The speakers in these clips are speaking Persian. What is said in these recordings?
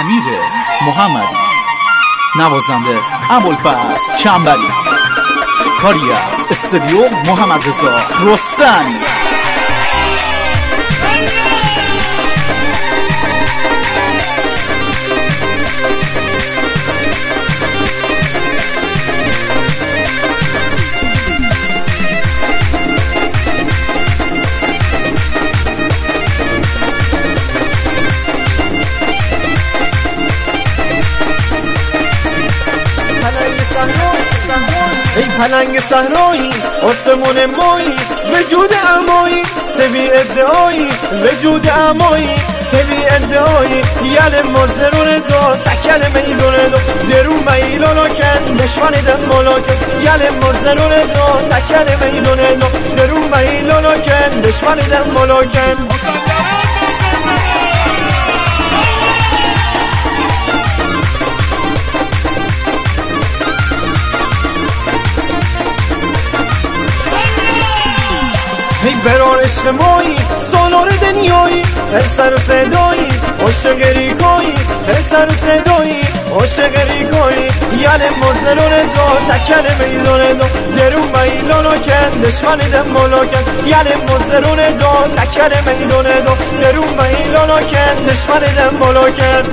امیر محمدی، نوازنده ابوالفضل چنبری، کاری از استودیو محمد رضا رستمی. ای پلنگ صحرایی آسمون مایی وجود امایی سوی ادعایی وجود امایی سوی ادعایی یل مزدرون دو تکل میلون دو درو میلون کن دشمن دن ملاکن یل مزدرون دو تکل میلون دو درو میلون کن دشمن دن ملاکن. ای بران عشق مایی سالار دنیایی هر سر و صدایی عاشق ریکایی هر سر و صدایی عاشق ریکایی یل مزدرون دو تکل میدون دو درو میلانو کن دشمن دن ملاکن یل مزدرون دو تکل میدون دو درو میلانو کن دشمن دن ملاکن.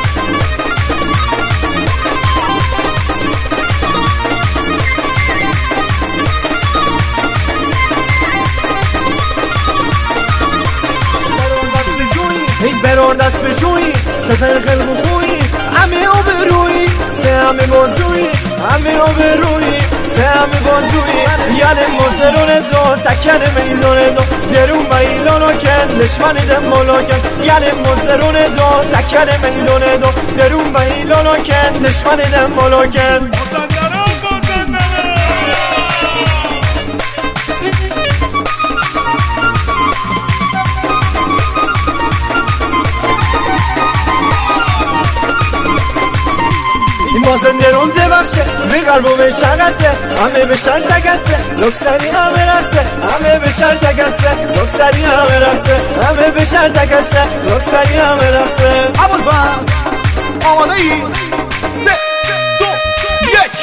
ای بران دست به جویی تفر خلق خویی همه آبرویی سه همه بازویی همه آبرویی سه همه بازویی یل مزدرون دو تکل میدون دو درو میلانو کن دشمن دن ملاکن یل مزدرون دو تکل میدون دو درو میلانو کن دشمن دن ملاکن. این مازندران دبخشه به قلب و به شغسه همه به شر تگسه لکسری همه رقصه همه به شر تگسه لکسری همه رقصه همه به شر تگسه لکسری همه رقصه. ابوالفضل آماده ای؟ 3 2 1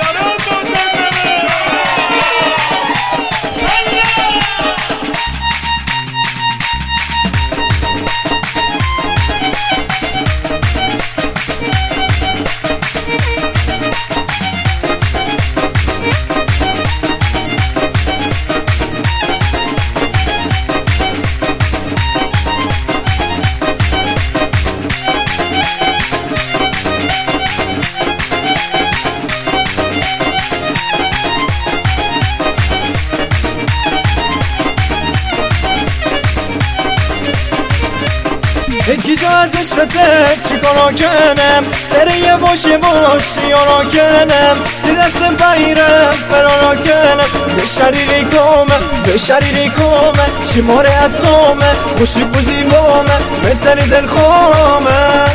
یکی جا از عشقته چی کارا کنم تره باشه یارا کنم تی دستم بایرم فرارا کنم به شریری کامه به شریری کامه شماره اتامه خوشی بوزی بامه بتنی دل خامه.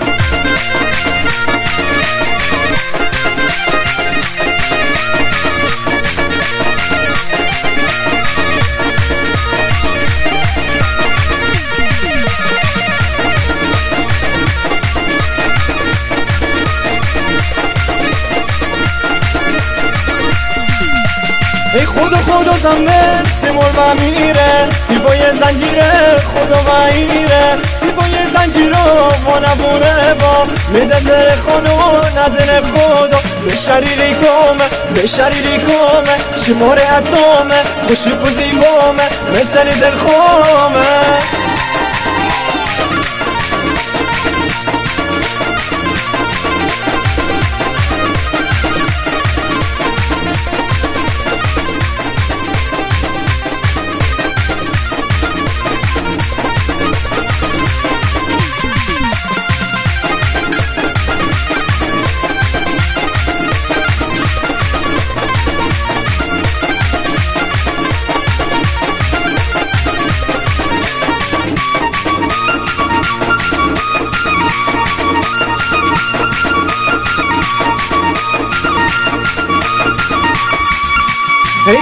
ای خدا زمه سیمور و میره تیبای زنجیره خدا و ایره تیبای زنجیره و نبونه با میده در خانو ندن خدا به شریری کامه به شریری کامه شماره اتامه خوشی بوزی بامه متنی در خامه.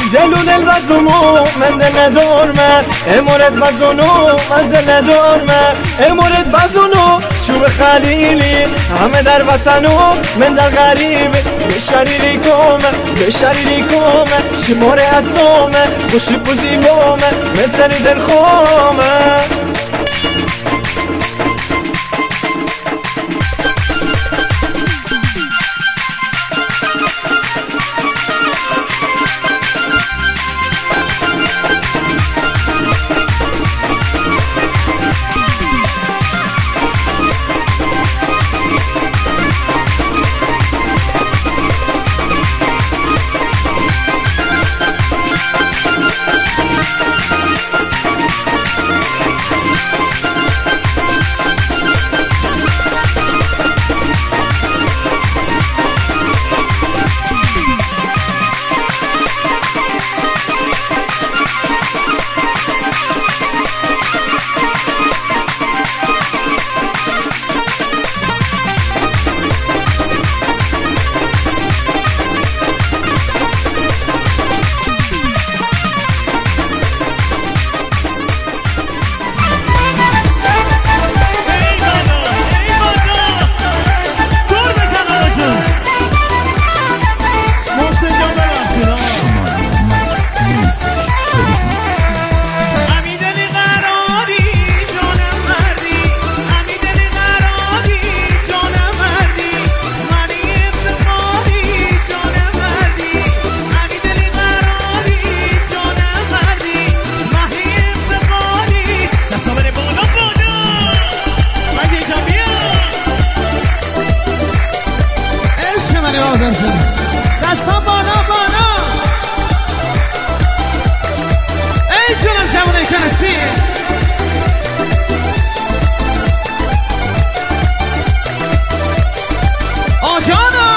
دلو دل بزنو من دل ندارم امورت بزنو من دل ندارم امورت بزنو چوب خلیلی همه در وطنو من در غریب به شریری کومه شماره اتامه خوشی بوزی بامه من تری دل خوامه دستا بالا بالا ای جونم جوانه کنسی آجانا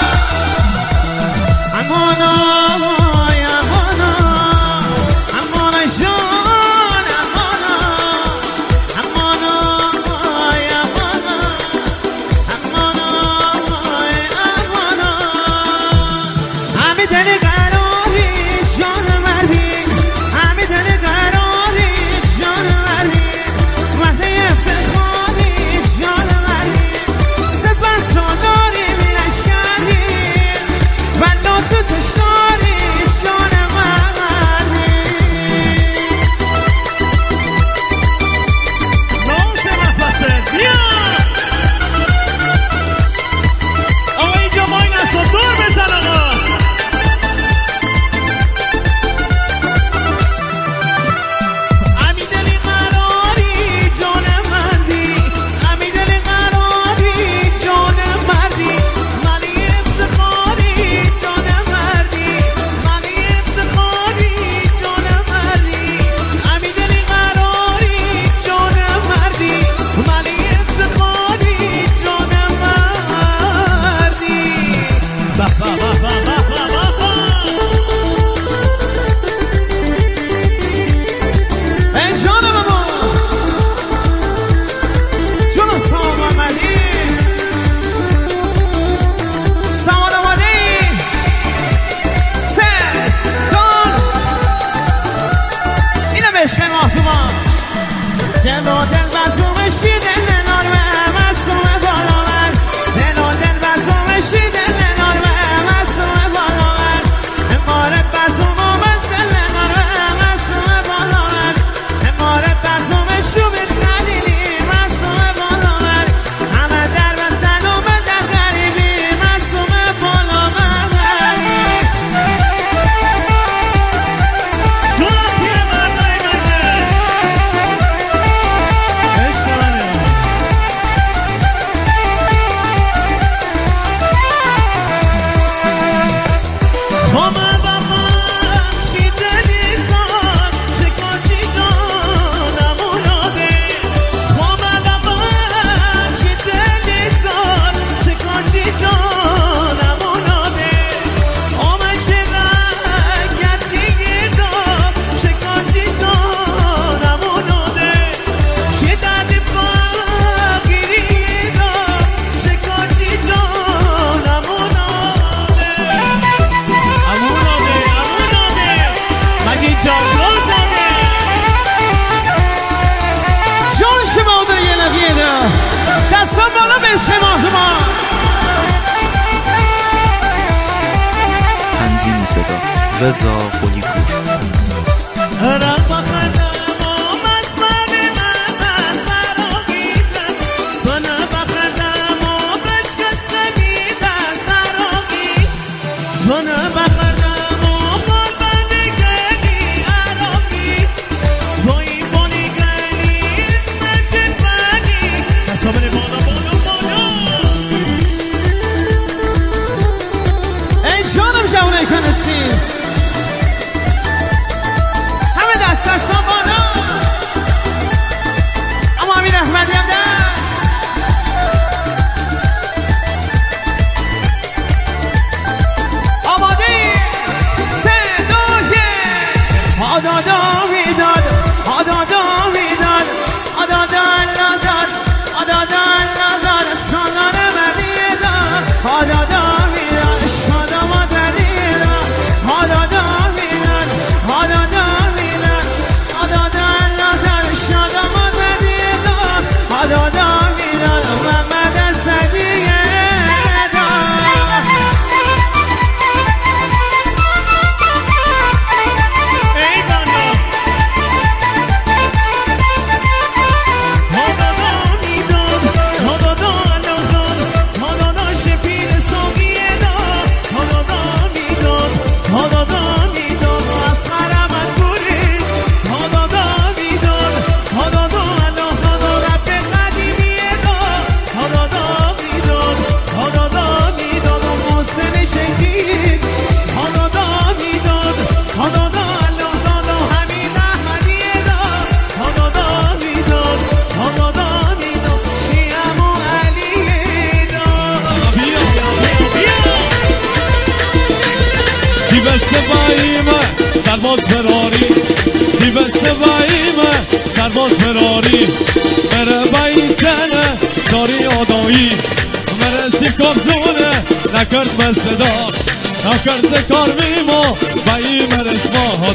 امانا دل قراری جان مردی جان شما در یه نبیده دستا بالا به شما تنظیم صدا رضا قلی‌پور. همه دست بالا اما امیر احمدی هم دست آماده 3 2 1 آدادا میداد آدادا میداد آدادا الله داد آدادا الله داد سالان مردی داد آدادا میداد شادم آدادی داد آدادا میداد آدادا میداد آدادا الله داد شادم آدادی داد آدادا میداد محمد صدیقه سرباز فراری تیب سواییمه سرباز فراری مره بیتنه داری آدایی مره سیکاب زونه نکرد به صدا نکرد کار میما بایی مرسما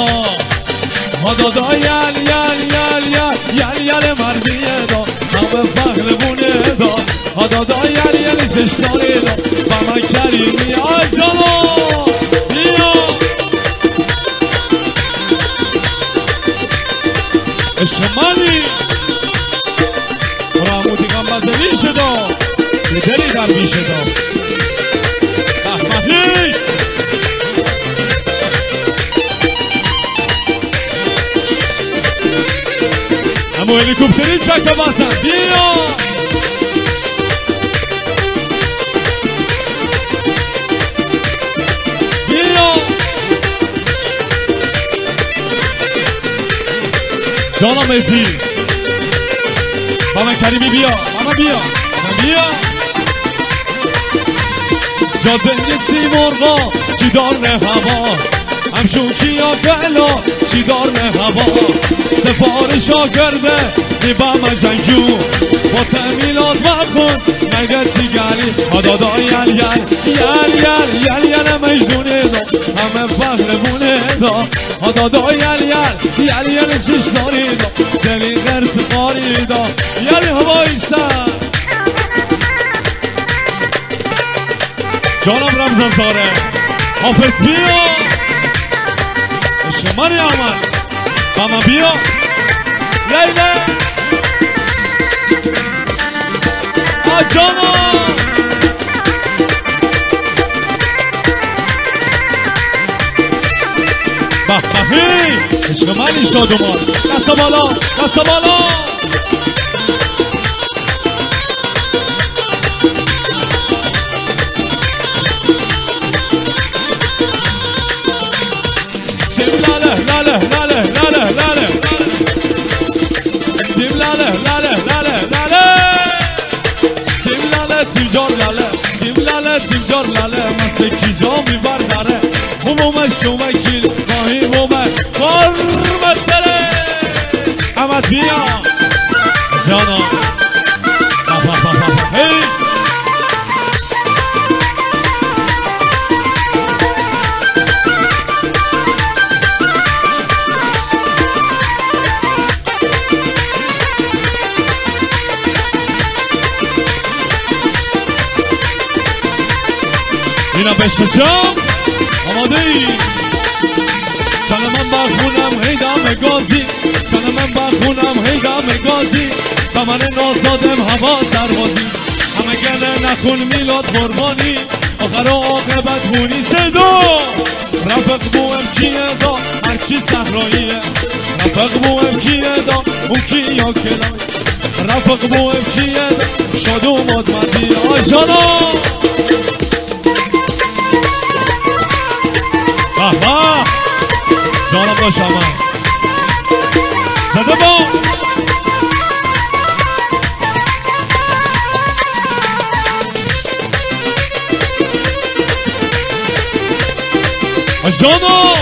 هدادا یل یل یل یل یل یل مردیه دا همه فخر بونه دا هدادا یل یل چشتاری دا با من کریمی آجالا شمالی رامودی گمبازنی شده دلی در بی شده احمدی امو هلیکوپتری چکه باسن بیا جانا مهدی بابا کریمی بیا بابا بیا جاده تیمورغا چی دار نه هوا همشون کیا گلا چی دار نه هوا سفارشا کرده دیبام جنگجو با تأمینات مکن نگتی گلی هدادا یل یل یل یل یل یل مجنونه دا همه فخر بونه دا هدادا یل یل یل یل چشتاری دا دلی غرس قاری دا یلی هوایی سر جانم رمزان زاره حافظ بیا شماری آمد ماما بیا لیله آجانا بهی عشق منی شادمان دست بالا دست بالا سیم لاله لاله لاله لاله لاله سیم لاله لاله لاله لاله سیم لاله تیم جار لاله تیم لاله تیم جار لاله مسکی جا میبر داره همومش شومکیل ماهی مومه کار مسئله احمد بیا جانا هی برا بشجام آماده ای جان من بخونم هیدم گازی جان من بخونم هیدم گازی دمن نازادم هوا سربازی همه گله نخون میلاد قربانی آخر و عاقبت هونی صدا رفق بوهم کیه دا هرچی صحراییه رفق بوهم کیه دا اون کیا کلای رفق بوهم کیه دا شاد و مادمدی آی جانا بابا جانا باشم زده با جانا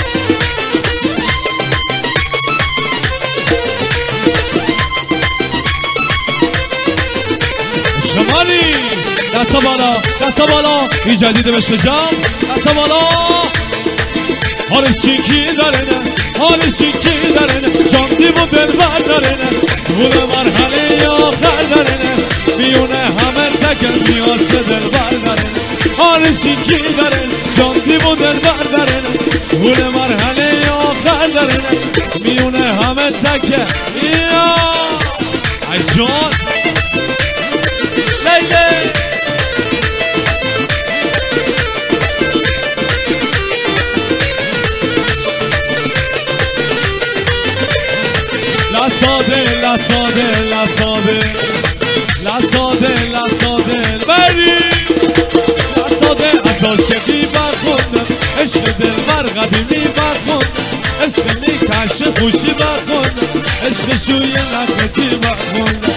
شمالی دستا بالا این جدیده بشه جام دستا بالا حالش چینکی داره نه حالش چینکی داره نه جان دیو دلبر داره نه بول مرحله آخر داره نه میونه همه تکر میاسه دلبر داره نه حالش چینکی داره نه جان دیو دلبر داره نه بول مرحله آخر داره نه میونه همه تکر یا ای جان لیلی لساده بری لساده از عاشقی برخوندم عشق دلبر قدیمی برخوندم عشق نیکش خوشی برخوندم عشق شوی نقدی برخوندم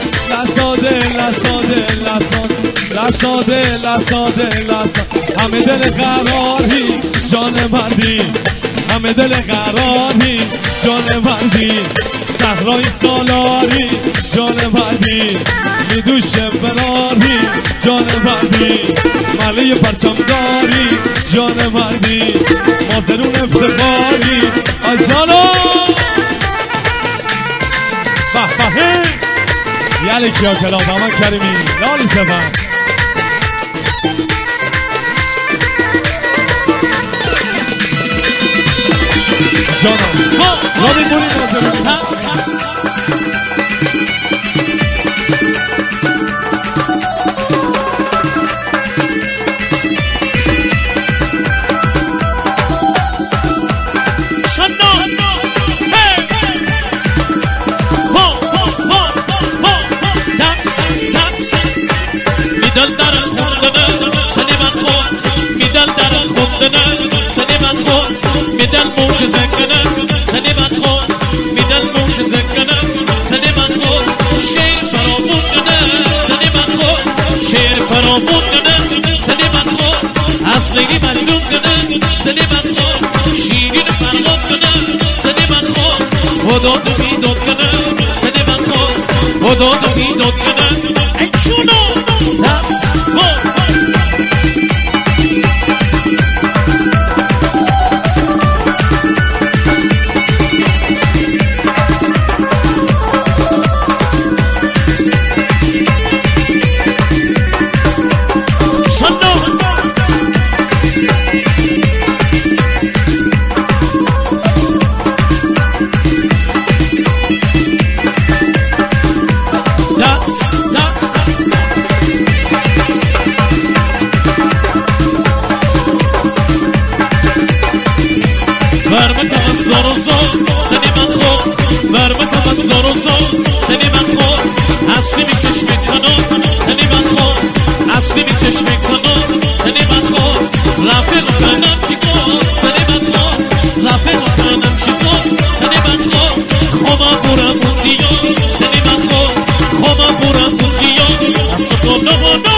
لساده همه دل قراری جان مردی همه دل قراری جان مردی صحرای سالاری جان مردی میدوش براری جان مردی ملی پرچمداری جان مردی مازرون افتخاری آجانا بحبه یعنی کیا کلاب همه کریمی لالی سفر جانا رابی بوری مازرون میدل موجزه کنه سنی من خود میدل موجزه کنه سنی من خود شیر فرامون کنه سنی من خود شیر فرامون کنه سنی من خود اصلی مجنون کنه سنی من خود شیرین فرغم کنه سنی من خود وداد و بیداد کنه سنی من خود وداد و بیداد کنه ای چونو دست خود سنی من خود اصلی می چشم کنم سنی من خود اصلی می چشم کنم سنی من خود رفیق کنم چی کن سنی من خود رفیق کنم چی کن سنی من خود خوما برم بودیا سنی من خود خوما برم بودیا اصلا تو نمانا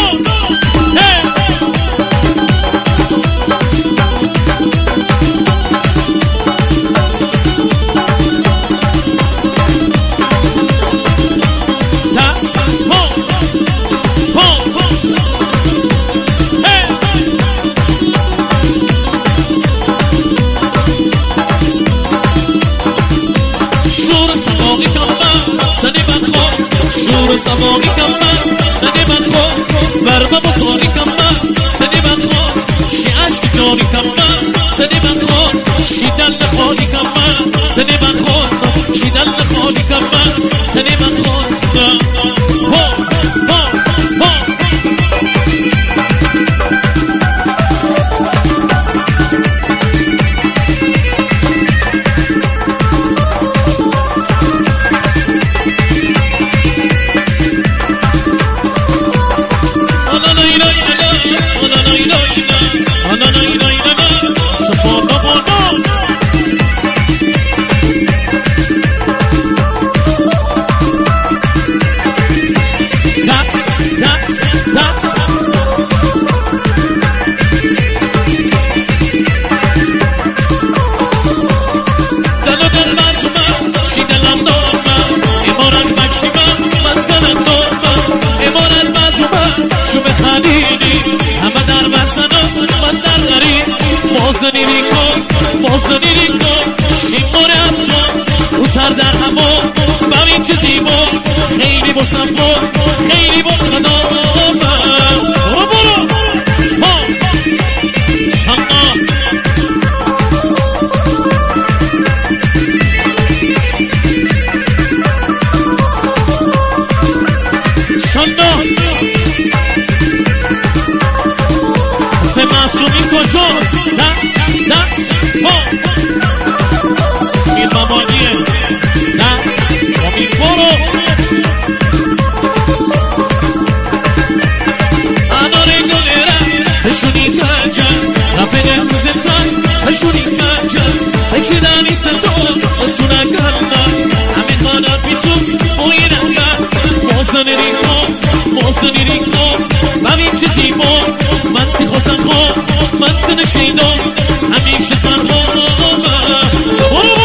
شور سماقی کم من سنی من خود برمه بزاری کم من سنی من خود خالی کم من سنی من خود شیدن خالی کم من سنی من خود موزنی ریکو شیماره همچون اوتر در همو ببین چه زیبا خیلی با صفا خیلی با خدا برو برو شما شما سه معصومی کجاست دست این مامانیه دست امید برو اناره گلرم تشونی تنجم رفقه روزتن تشونی تنجم تکیدنی ستون اسونه گرنم همین خانم بیتون موینم موزنی ریکو ببین چه زیبا من تی خودم خواب من تی نشیدم همیشه تنها برو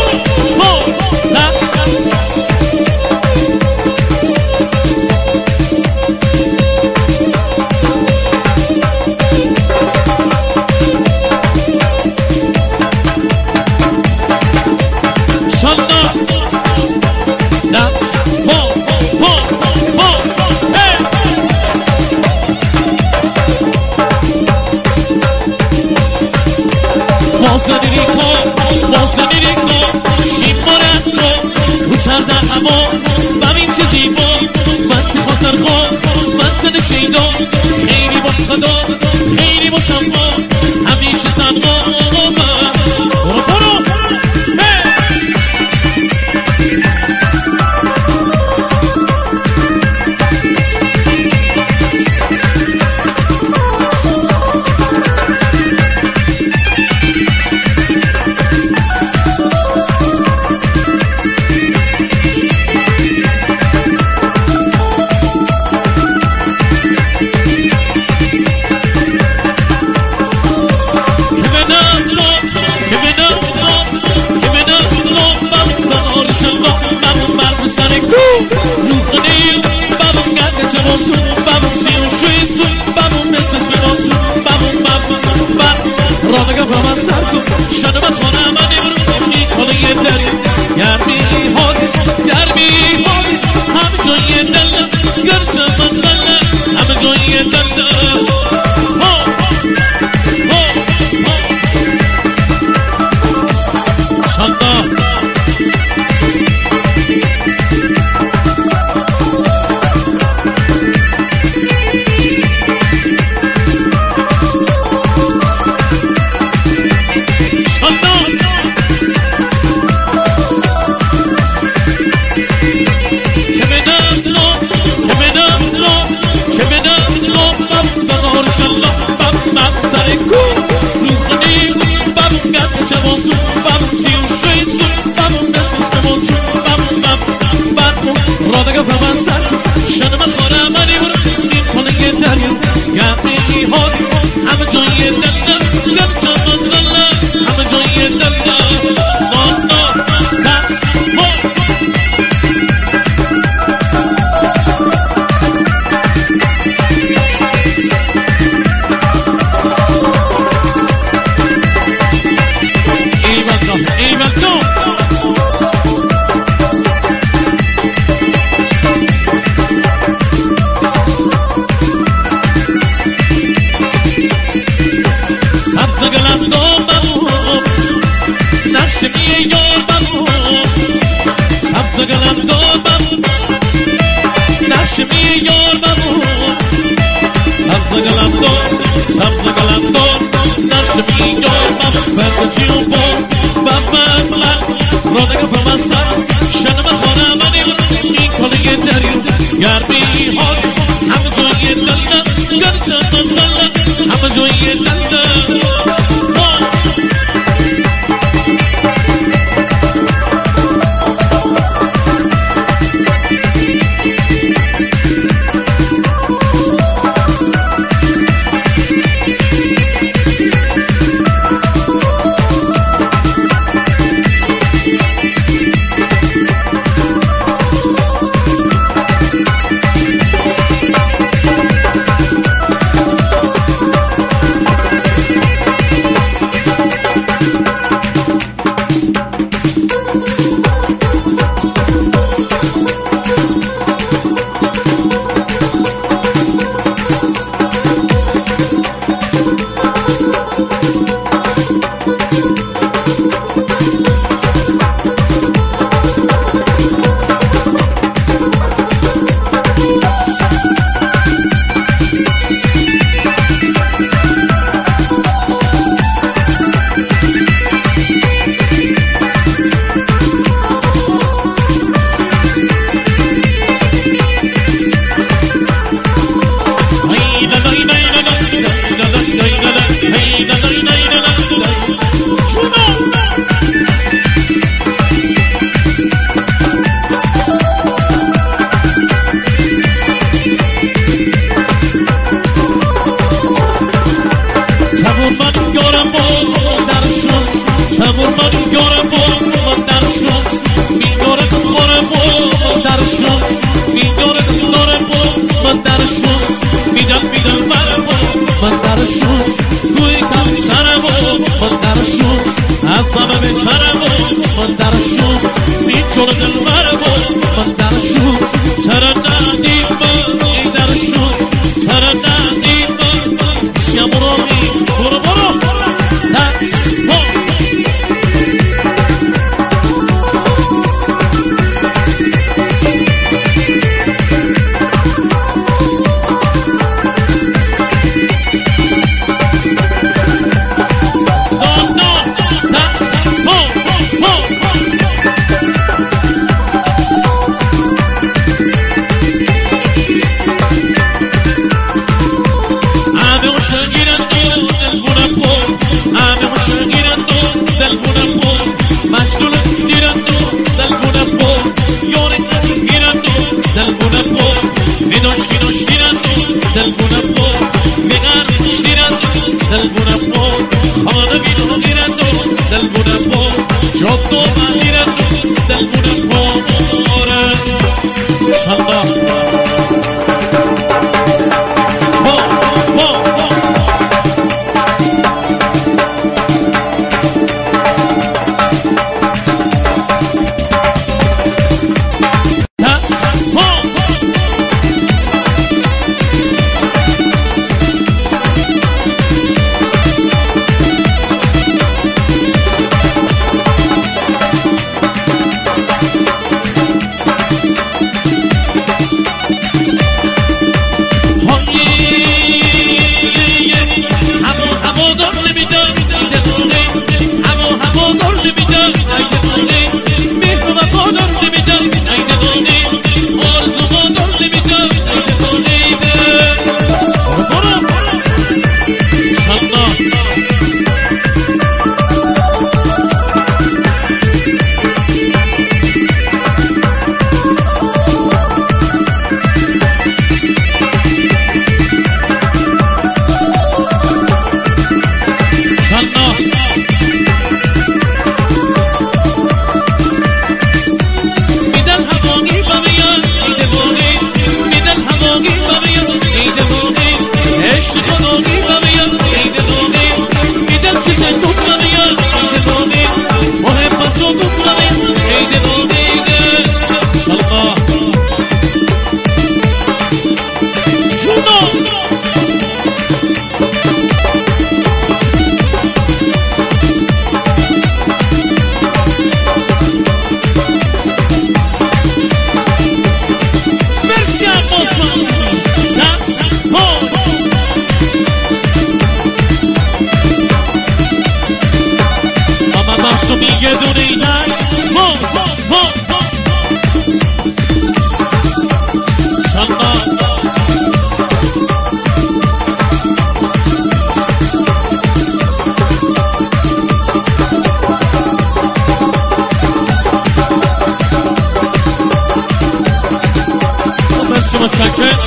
موزنی ریکو شیماره تو روتر در هوا ببین چه زیبا من تی خاطر خواب من تی نشیدم خیلی با خدا خیلی با صفا همیشه تنها برو رادگاه با من سر کن شنو من خانه من امروز تیمی کنه یه دری گرمی هادی همه جای دلم گرچه من زلم همه جای دلم شنده نقشمی یار بمون سبز قلمدان بمون نقشمی یار بمون سبز قلمدان نقشمی یار بمون بند چیو بون بمون رادگه فمسر شنم خانه منیم این کلیه دریو گرمی ها همه جایی دلده گرچه نزله همه جایی دلده بچه مسکن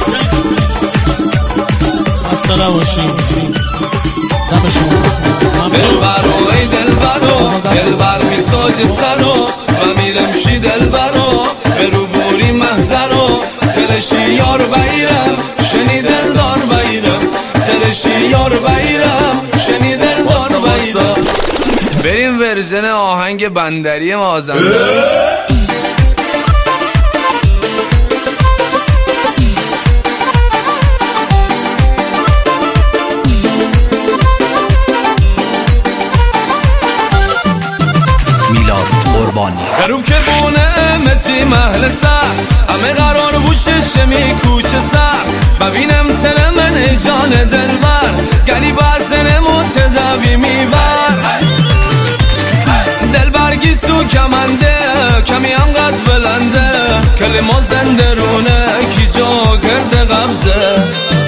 السلام باشیم دم شما دلبرو ای دلبرو دلبر می تاج سرو و میرم شی دلبرو به رو بوری محضرو ترشی یار بایرم شنی دلدار بایرم ترشی یار بایرم شنی دلدار بایرم. بریم ورژن آهنگ بندری مازندران. غروب که بونه متی محل سر همه قرار بوشه شمی کوچه سر ببینم تن من جان دلبر گلی بازن متداوی میبر دلبر گیسو کمنده کمی هم قد بلنده کلمه زندرونه کی جا کرده قبضه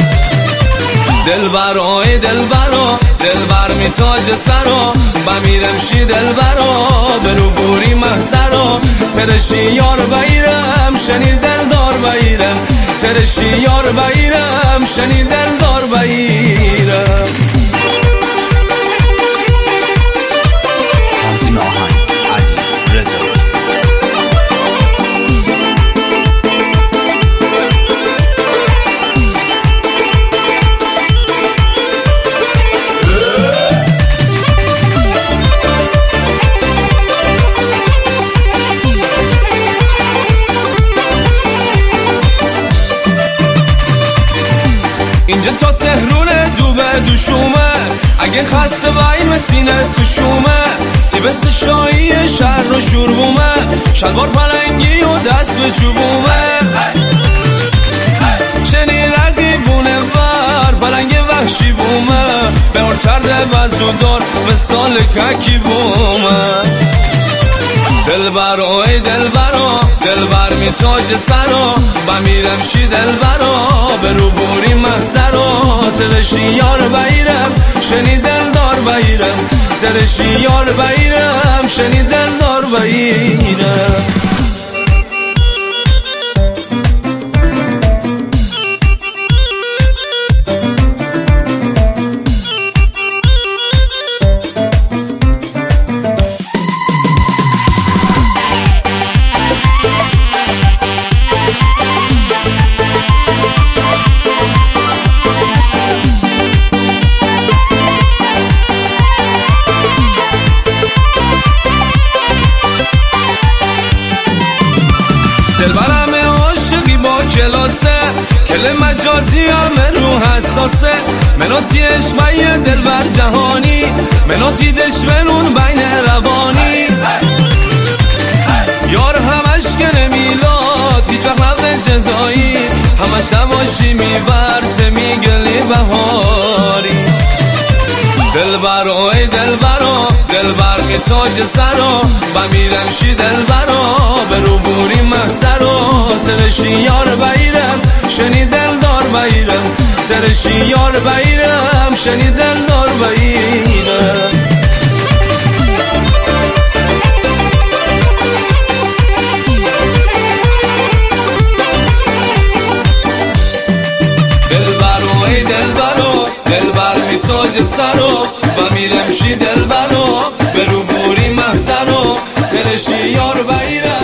دلبرو ای دلبرو دلبر می تاج سرو بمیرم شی دلبرو برو بوری محضرو ترشی یار بایرم شنی دلدار بایرم ترشی یار بایرم شنی دلدار بایرم. تنظیم آهنگ علی رضایی. اینجا تا تهرون دوبه دوشومه اگه خسته بایم سینه سوشومه تیبس شایی شهر رو شوربومه شلوار پلنگی و دست به چوبومه چنی رقی بونه بر پلنگ وحشی بومه به هر چرده بزودار مثال ککی بومه دلبرو ای دلبرو دلبر می تاج سرو بمیرم شی دلبرو برو بوری محضرو ترشی یار بایرم شنی دلدار بایرم ترشی یار بایرم شنی دلدار بایرم. دلبرم عاشقی با کلاسه کل مجازی همه رو حساسه مناتی عشقای دلبر جهانی مناتی دشمنون بین روانی یار همش کنه میلاد هیچ وقت نبه جدایی همش نباشی میورت میگلی بهاری دلبرو ای دلبرو دلبر می تاج سرو بمیرم شی دلبرو برو بوری محضرو ترشی یار بایرم شنی دلدار بایرم ترشی یار بایرم شنی دلدار بایرم. دلبرو ای دلبرو دلبر می تاج سرو بمیرم شی دلبرو برو بوری محضرو ترشی یار بایرم